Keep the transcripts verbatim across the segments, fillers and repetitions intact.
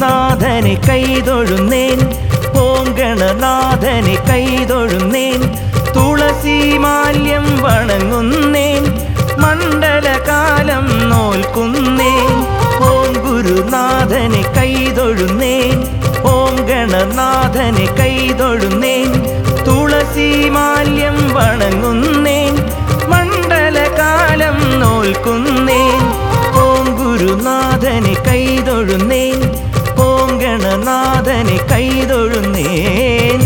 ഗുരുനാഥനെ കൈതൊഴുന്നേൻ ഓം ഗണനാഥനെ കൈതൊഴുന്നേൻ തുളസി മാല്യം വണങ്ങുന്നേൻ മണ്ഡലകാലം നോൽക്കുന്നേൻ ഓം ഗുരുനാഥനെ കൈതൊഴുന്നേൻ ഓം ഗണനാഥനെ കൈതൊഴുന്നേൻ തുളസി മാല്യം വണങ്ങുന്നേൻ മണ്ഡലകാലം നോൽക്കുന്നേൻ ഓം ഗുരുനാഥനെ കൈതൊഴുന്നേൻ ഓം ഗണനാഥനെ കൈതൊഴുന്നേൻ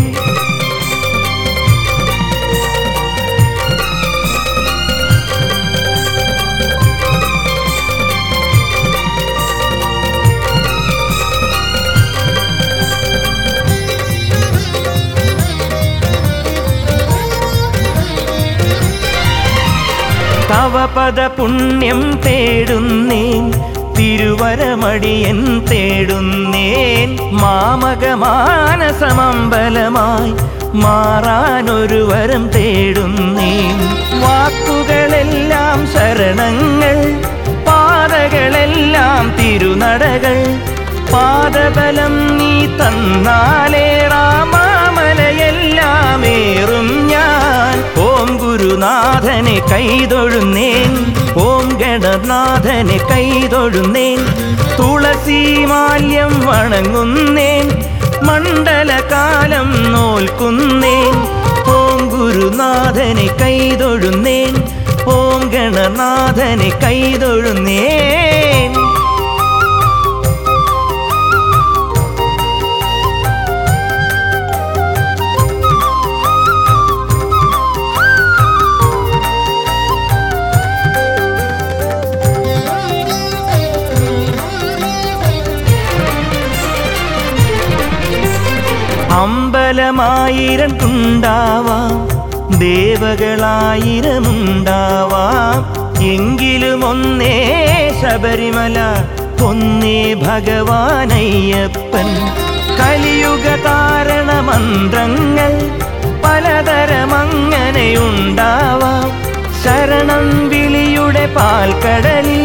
തവ പദ പുണ്യം തേടുന്നേൻ തിരുവരമടിയൻ തേടുന്നേൻ മാമകമാനസമമ്പലമായി മാറാനൊരു വരം തേടുന്നേൻ വാക്കുകളെല്ലാം ശരണങ്ങൾ പാതകളെല്ലാം തിരുനടകൾ പാദബലം നീ തന്നാലേറാമാമലയെല്ലാമേറും ഞാൻ ഓം ഗുരുനാഥനെ കൈതൊഴുന്നേൻ ഓം ഗണനാഥനെ കൈതൊഴുന്നേൻ തുളസി മാല്യം വണങ്ങുന്നേൻ മണ്ഡലകാലം നോൽക്കുന്നേൻ ഓം ഗുരുനാഥനെ കൈതൊഴുന്നേൻ ഓം ഗണനാഥനെ കൈതൊഴുന്നേൻ അമ്പലമായിരം ഉണ്ടാവാം ദേവകളായിരമുണ്ടാവാം എങ്കിലും ഒന്നേ ശബരിമല ഒന്നേ ഭഗവാനയ്യപ്പൻ കലിയുഗ താരണ മന്ത്രങ്ങൾ പലതരമങ്ങനെയുണ്ടാവാം ശരണം വിളിയുടെ പാൽക്കടലിൽ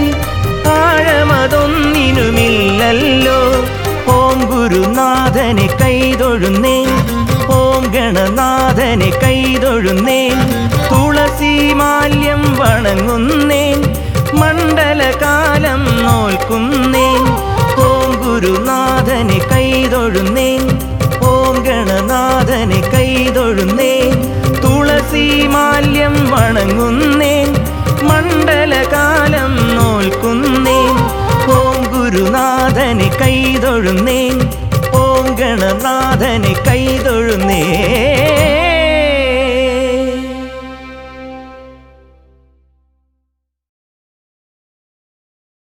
ആഴമതൊന്നിനുമില്ലല്ലോ ഓം ഗുരുനാഥനെ കൈതൊഴുന്നേൻ ഓം ഗണനാഥനെ കൈതൊഴുന്നേൻ തുളസി മാല്യം വണങ്ങുന്നേൻ മണ്ഡലകാലം നോൽക്കുന്നേൻ ഓം ഗുരുനാഥനെ കൈതൊഴുന്നേൻ ഓം ഗണനാഥനെ കൈതൊഴുന്നേൻ തുളസി മാല്യം വണങ്ങുന്നേൻ മണ്ഡലകാലം നോൽക്കുന്നേൻ ഓം ഗുരുനാഥനെ കൈതൊഴുന്നേൻ ഓം ഗണനാഥനെ കൈതൊഴുന്നേൻ